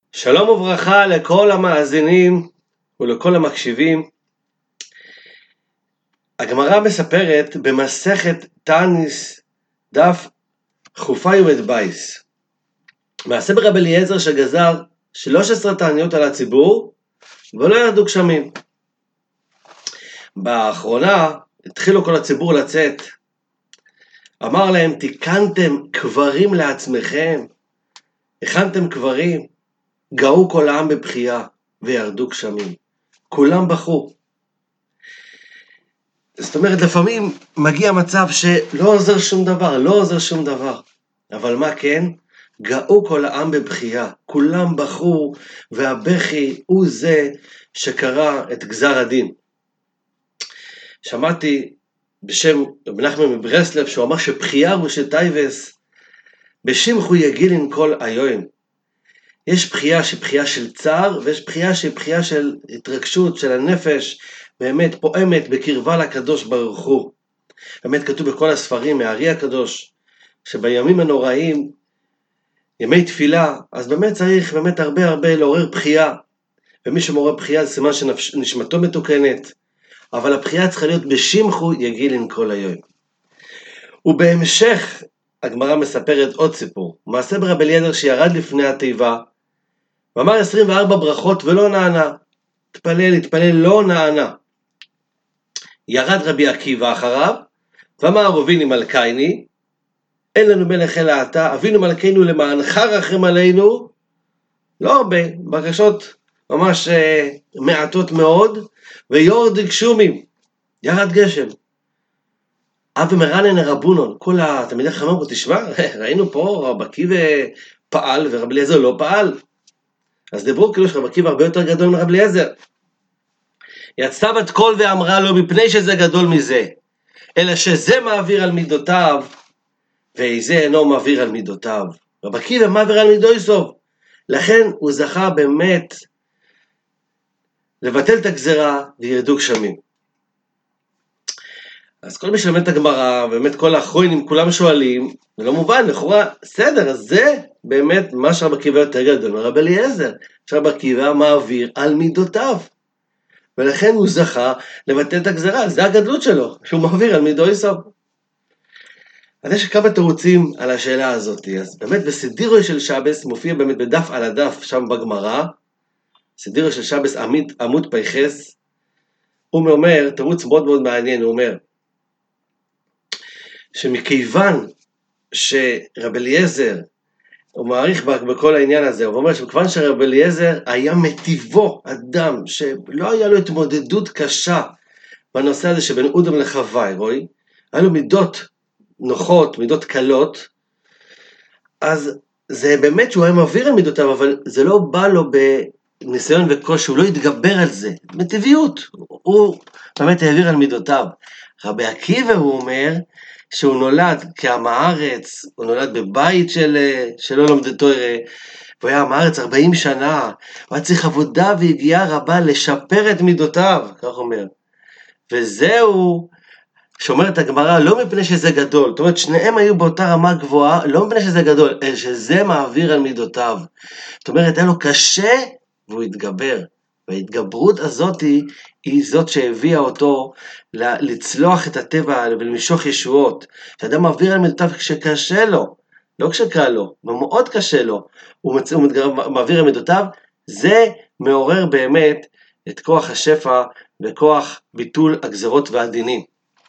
שלום וברכה לכל המאזינים ולכל המקשיבים. הגמרא מספרת במסכת תעניס דף חופי בייס. מעשה ברבי אליעזר שגזר 13 תעניות על הציבור ולא ירדו גשמים. באחרונה התחילו כל הציבור לצאת. אמר להם, תיקנתם קברים לעצמכם, הכנתם קברים, גאו כל העם בבכייה וירדו גשמים. כולם בכו. זאת אומרת, לפעמים מגיע מצב שלא עוזר שום דבר. אבל מה כן? גאו כל העם בבכייה. כולם בכו, והבכי הוא זה שקרא את גזר הדין. שמעתי בשם רבי נחמן מברסלב, שהוא אמר שבכייה ושטייבס, בשמחו יגילין כל היום. יש בכייה שהיא בכייה של צער, ויש בכייה שהיא בכייה של התרגשות, של הנפש, באמת פועמת בקרבה לקדוש ברוך הוא. באמת כתוב בכל הספרים מהארי הקדוש, שבימים הנוראים, ימי תפילה, אז באמת צריך באמת הרבה לעורר בכייה, ומי שמעורר בכייה זה סימן שנשמתו מתוקנת, אבל הבכייה צריכה להיות בשמחו יגילין כל היום. ובהמשך הגמרא מספרת עוד סיפור, מעשה ברבי אליעזר שירד לפני התיבה, ואמר 24 ברכות ולא נענה. התפלל לא נענה. ירד רבי עקיבא אחריו, ואמר אבינו מלכנו, אין לנו מלך אלא אתה, אבינו מלכנו למענך רחם עלינו, לא הרבה, בקשות ממש מעטות מאוד, ויורד גשומים, ירד גשם. אבי מרנן רבונון, כל התלמידי חכמים אמרו, תשמע, ראינו פה רבי עקיבא פעל ורבי אליעזר לא פעל. אז דיברו כאילו שרבי עקיבא הרבה יותר גדול מרבי אליעזר. יצאה בת קול ואמרה לו, מפני שזה גדול מזה, אלא שזה מעביר על מידותיו, ואיזה אינו מעביר על מידותיו. רבי עקיבא מעביר על מידותיו. לכן הוא זכה באמת לבטל את הגזרה וירדו גשמים. אז כל מי שלמד את הגמרא, באמת כל האחרונים כולם שואלים, זה לא מובן, לכאורה, בסדר, אז זה באמת מה שרבי עקיבא יותר גדול מרבי אליעזר, שרבי עקיבא מעביר על מידותיו. ולכן הוא זכה לבטל את הגזרה, זה הגדלות שלו, שהוא מעביר על מידותיו. אז יש כמה תירוצים על השאלה הזאת, אז באמת בסדירו של שבס מופיע באמת בדף על הדף שם בגמרא, סדירו של שבס עמוד פייחס, הוא אומר, תירוץ מאוד מעניין, הוא אומר, שמכיוון שרבי אליעזר, הוא מעריך בכל העניין הזה, הוא אומר שמכיוון שרבי אליעזר היה מטיבו אדם, שלא היה לו התמודדות קשה בנושא הזה שבין אודם לחוואי, רואי, היה לו מידות נוחות, מידות קלות, אז זה באמת שהוא היה מעביר על מידותיו, אבל זה לא בא לו בניסיון וקושי, הוא לא התגבר על זה, מטבעיות, הוא באמת העביר על מידותיו. רבי עקיבא הוא אומר, שהוא נולד כעם הארץ, הוא נולד בבית שלא לומד תורה, והוא היה עם הארץ 40 שנה, הוא היה צריך עבודה והגיעה רבה לשפר את מידותיו, כך אומר. וזהו, שאומרת הגמרא, לא מפני שזה גדול, זאת אומרת, שניהם היו באותה רמה גבוהה, לא מפני שזה גדול, אלא שזה מעביר על מידותיו. זאת אומרת, היה לו קשה, והוא התגבר. וההתגברות הזאת היא זאת שהביאה אותו לצלוח את הטבע ולמשוך ישועות. שאדם מעביר על מידותיו כשקשה לו, לא כשקל לו, ומאוד קשה לו, הוא מעביר על מידותיו, זה מעורר באמת את כוח השפע וכוח ביטול הגזרות והדינים.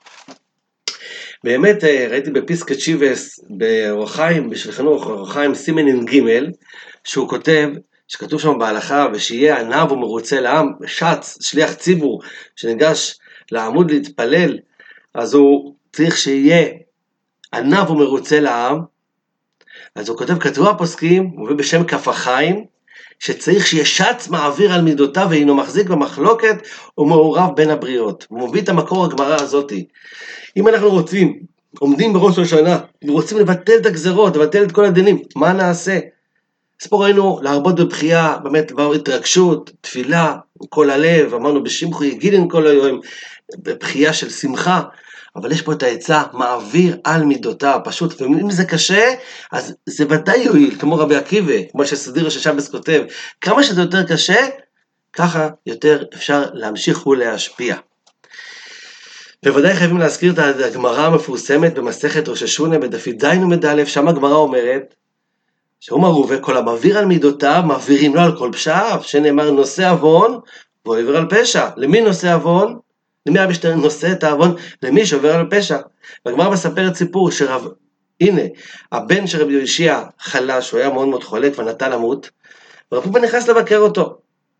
באמת ראיתי בפסקת שיבס באור החיים, בשולחן אור החיים סימן ג' שהוא כותב, שכתוב שם בהלכה, ושיהיה ענב ומרוצה לעם, שץ, שליח ציבור, שניגש לעמוד להתפלל, אז הוא צריך שיהיה ענב ומרוצה לעם, אז הוא כתבו הפוסקים, הוא מביא בשם כף החיים, שצריך שיהיה שץ מעביר על מידותיו, ואינו מחזיק במחלוקת, ומעורב בין הבריות. הוא מביא את המקור הגמרא הזאת. אם אנחנו רוצים, עומדים בראש השנה, ורוצים לבטל את הגזרות, לבטל את כל הדינים, מה נעשה? אז פה ראינו להרבות בבכייה, באמת דבר התרגשות, תפילה, כל הלב, אמרנו בשמחו יגילין כל היום, בבכייה של שמחה, אבל יש פה את העצה, מעביר על מידותיו, פשוט, ואם זה קשה, אז זה ודאי יועיל, כמו רבי עקיבא, כמו שסדיר ששבס כותב, כמה שזה יותר קשה, ככה יותר אפשר להמשיך ולהשפיע. בוודאי חייבים להזכיר את הגמרא המפורסמת במסכת ראש השונה בדף י"ז עמוד א', שם הגמרא אומרת, שהוא מרובה, כל המעביר על מידותיו, מעבירים לו על כל פשעיו, שנאמר נושא עוון, ועובר על פשע. למי נושא עוון? למי נושא את העוון? למי שעובר על פשע. והגמרא מספרת סיפור הנה, הבן של רבי יושיע חלש, הוא היה מאוד מאוד חולה, כבר נטה למות, ורב פופא נכנס לבקר אותו.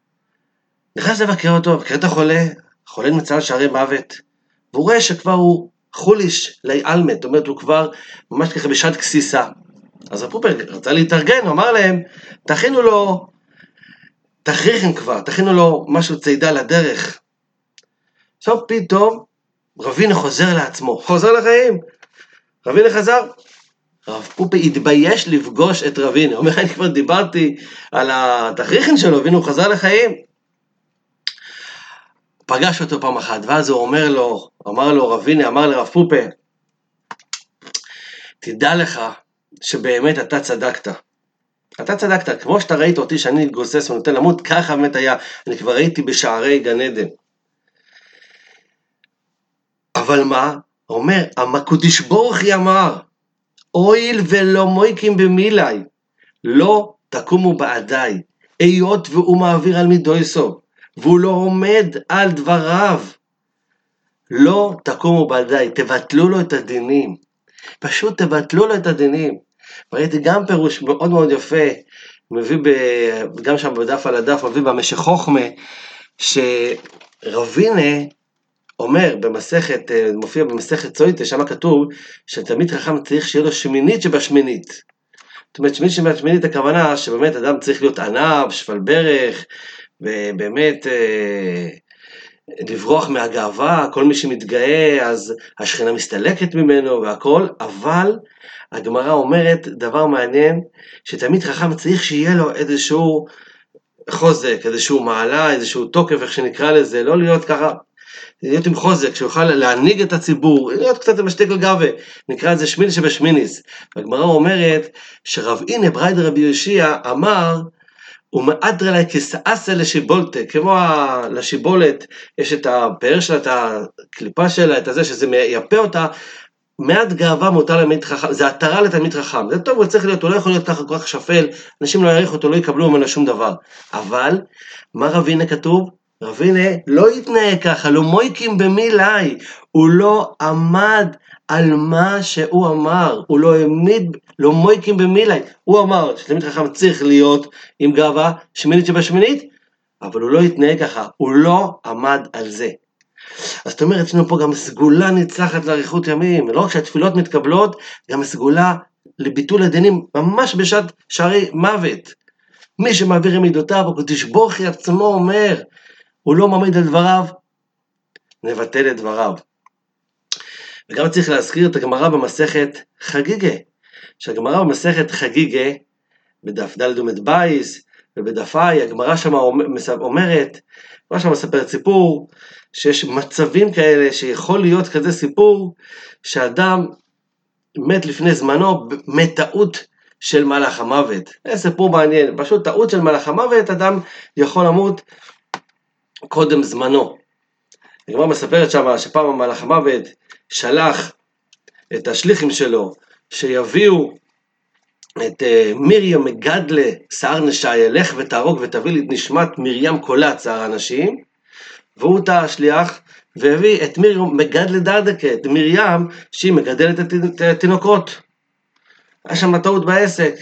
בקר את החולה, החולה נמצא על שערי מוות, והוא רואה שכבר הוא חוליש לעלמת, זאת אומרת הוא כבר ממש ככה בשעת כסיסה. אז רב פופא רצה להתארגן, הוא אמר להם, תכינו לו משהו צידה לדרך. עכשיו פתאום רבינה חוזר לעצמו, חוזר לחיים. רבינה חזר, רב פופא התבייש לפגוש את רבינה, הוא אומר, אני כבר דיברתי על התכריכן שלו, והנה הוא חזר לחיים. פגש אותו פעם אחת, ואז הוא אמר לו רבינה, אמר לרב פופא, תדע לך שבאמת אתה צדקת, כמו שאתה ראית אותי שאני גוסס ונותן למות, ככה באמת היה, אני כבר ראיתי בשערי גן עדן. אבל מה? הוא אומר, הקדוש ברוך הוא אמר, אויל ולא מויקים במילי, לא תקומו בעדיי, היות והוא מעביר על מידויסו, והוא לא עומד על דבריו, לא תקומו בעדיי, תבטלו לו את הדינים, פשוט תבטלו לו את הדינים. ראיתי גם פירוש מאוד מאוד יפה, מביא גם שם בדף על הדף, מביא במשך חוכמה, שרבינה אומר במסכת, מופיע במסכת צויטה, שם כתוב שתלמיד חכם צריך שיהיה לו שמינית שבשמינית. זאת אומרת, שמינית שבשמינית הכוונה שבאמת אדם צריך להיות ענב, שפל ברך, ובאמת לברוח מהגאווה, כל מי שמתגאה אז השכינה מסתלקת ממנו והכל, אבל הגמרא אומרת דבר מעניין, שתלמיד חכם צריך שיהיה לו איזשהו חוזק, איזשהו מעלה, איזשהו תוקף, איך שנקרא לזה, לא להיות ככה, להיות עם חוזק, שיוכל להנהיג את הציבור, להיות קצת משתיק על גבה, נקרא לזה שמיני שבשמיניס. והגמרא אומרת שרב הנה בריידר רבי יושיע אמר, ומאדרה לה כסאסה לשיבולתה, כמו לשיבולת, יש את הפאר שלה, את הקליפה שלה, את הזה שזה מייפה אותה, מעט גאווה מותר לתלמיד חכם, זה התרה לתלמיד חכם, זה טוב, הוא צריך להיות, הוא לא יכול להיות ככה כל כך שפל, אנשים לא יעריכו אותו, לא יקבלו ממנו שום דבר, אבל, מה רבינה כתוב? רבינה לא יתנהג ככה, לא מויקים במילי, הוא לא עמד על מה שהוא אמר, הוא לא העמיד, לא מויקים במילי, הוא אמר שתלמיד חכם צריך להיות עם גאווה שמינית שבשמינית, אבל הוא לא יתנהג ככה, הוא לא עמד על זה. אז זאת אומרת, יש לנו פה גם סגולה ניצחת לאריכות ימים, לא רק שהתפילות מתקבלות, גם סגולה לביטול הדינים, ממש בשעת שערי מוות. מי שמעביר עם מידותיו, הקדוש ברוך הוא עצמו אומר, הוא לא מעמיד על דבריו, נבטל את דבריו. וגם צריך להזכיר את הגמרא במסכת חגיגה, שהגמרא במסכת חגיגה, בדף ד' עמוד בייס, ובדף א', הגמרא שם אומרת, הגמרא שם מספרת סיפור, שיש מצבים כאלה שיכול להיות כזה סיפור שאדם מת לפני זמנו מטעות של מלאך המוות. זה סיפור מעניין, פשוט טעות של מלאך המוות, אדם יכול למות קודם זמנו. הגמרא מספרת שם שפעם המלאך המוות שלח את השליחים שלו שיביאו את מרים מגדלה שיער נשי, לך ותהרוג ותביא לי את נשמת מרים קולת שיער אנשים, והוא השליח והביא את מרים מגדלה דרדקה, את מרים שהיא מגדלת את התינוקות. היה שם טעות בעסק,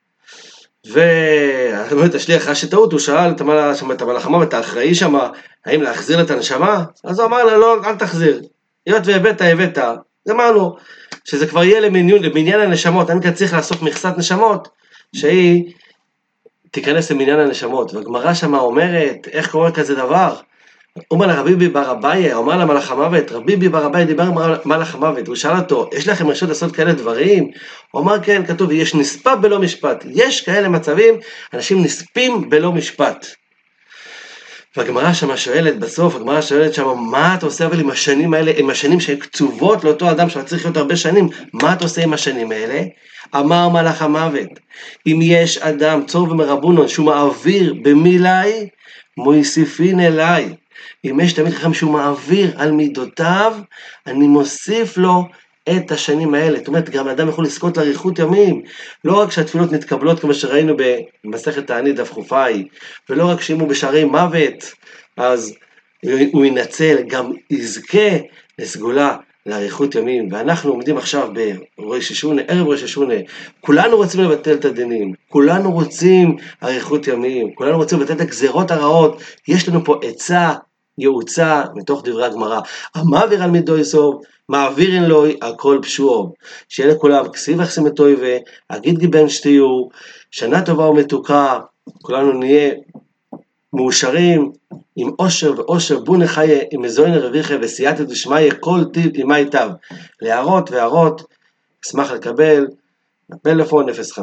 ובאמת השליח ראשי טעות, הוא שאל את המלאך המוות האחראי שם, האם להחזיר את הנשמה? אז הוא אמר לה, לא, אל תחזיר, היות והבאת, אמרנו שזה כבר יהיה למניין הנשמות, אני כאן צריך לעשות מכסת נשמות, שהיא תיכנס למניין הנשמות. והגמרא שמה אומרת, איך קורה כזה דבר? אומר לה רביבי בר אביי, אומר לה מלאך המוות, רביבי בר אביי דיבר מלאך המוות, הוא שאל אותו, יש לכם רשות לעשות כאלה דברים? הוא אמר כן, כתוב, יש נספה בלא משפט, יש כאלה מצבים, אנשים נספים בלא משפט. והגמרא שמה שואלת, בסוף הגמרא שואלת שמה, מה אתה עושה אבל עם השנים האלה, עם השנים שקצובות לאותו אדם שצריך להיות הרבה שנים, מה אתה עושה עם השנים האלה? אמר מלאך המוות, אם יש אדם צור ומרבונון שהוא מעביר במילי, מוסיפין אליי. אם יש תמיד חכם שהוא מעביר על מידותיו, אני מוסיף לו את השנים האלה. זאת אומרת, גם האדם יכול לזכות לאריכות ימים, לא רק שהתפילות מתקבלות כמו שראינו במסכת תענית דף חופאי, ולא רק שאם הוא בשערי מוות, אז הוא ינצל, גם יזכה לסגולה לאריכות ימים. ואנחנו עומדים עכשיו בראש השונה, ערב ראש השונה, כולנו רוצים לבטל את הדינים, כולנו רוצים אריכות ימים, כולנו רוצים לבטל את הגזרות הרעות. יש לנו פה עצה יעוצה מתוך דברי הגמרא, המעביר על מידו יסוב, מעבירין לוי הכל פשועו. שיהיה לכולם כסיב אחסים טויבה, אגיד גיבן שתיו, שנה טובה ומתוקה, כולנו נהיה מאושרים עם אושר ואושר בונה חיה, עם מזוין רוויחה וסייעתא דשמיא, כל טיב עמי טב. להערות והערות אשמח לקבל בפלאפון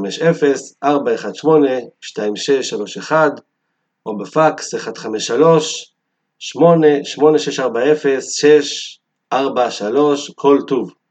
050-418-2631 או בפקס 153-88640-643, כל טוב.